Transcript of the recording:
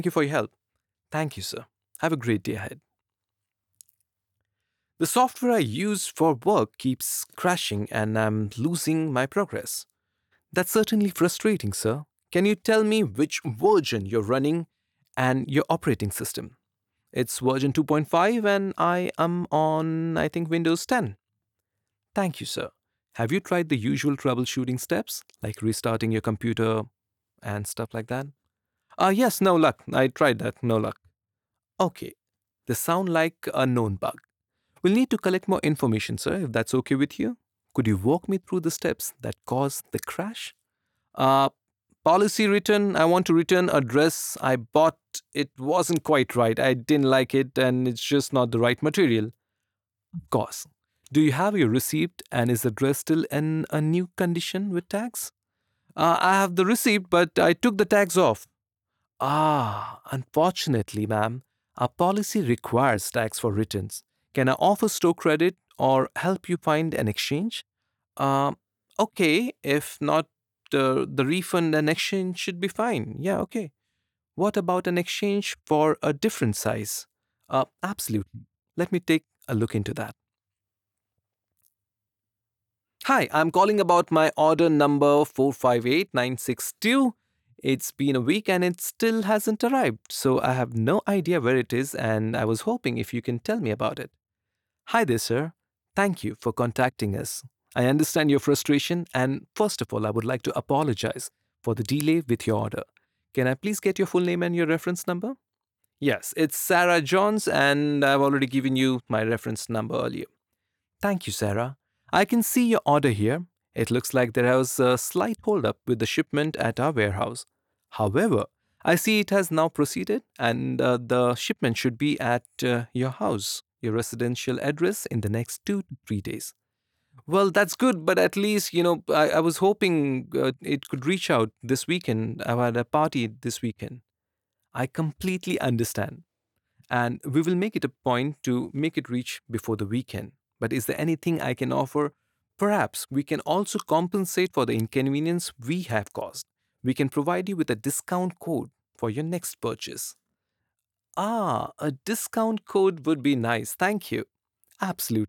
Thank you for your help. Thank you, sir. Have a great day ahead. The software I use for work keeps crashing and I'm losing my progress. That's certainly frustrating, sir. Can you tell me which version you're running and your operating system? It's version 2.5 and I am on, I think, Windows 10. Thank you, sir. Have you tried the usual troubleshooting steps, like restarting your computer and stuff like that? Yes, no luck. I tried that, no luck. Okay, they sound like a known bug. We'll need to collect more information, sir, if that's okay with you. Could you walk me through the steps that caused the crash? Uh, Policy return. I want to return a dress I bought. It wasn't quite right. I didn't like it and it's just not the right material. Of course. Do you have your receipt and is the dress still in a new condition with tags? I have the receipt, but I took the tags off. Unfortunately, ma'am, our policy requires tax for returns. Can I offer store credit or help you find an exchange? Um, okay, if not, the refund and exchange should be fine. Yeah, okay. What about an exchange for a different size? Absolutely. Let me take a look into that. Hi, I'm calling about my order number 458962. It's been a week and it still hasn't arrived, so I have no idea where it is and I was hoping if you can tell me about it. Hi there, sir. Thank you for contacting us. I understand your frustration and first of all, I would like to apologize for the delay with your order. Can I please get your full name and your reference number? Yes, it's Sarah Johns and I've already given you my reference number earlier. Thank you, Sarah. I can see your order here. It looks like there was a slight holdup with the shipment at our warehouse. However, I see it has now proceeded and the shipment should be at your house, your residential address in the next 2 to 3 days. Well, that's good, but at least, I was hoping it could reach out this weekend. I had a party this weekend. I completely understand. And we will make it a point to make it reach before the weekend. But is there anything I can offer? Perhaps we can also compensate for the inconvenience we have caused. We can provide you with a discount code for your next purchase. A discount code would be nice. Thank you. Absolutely.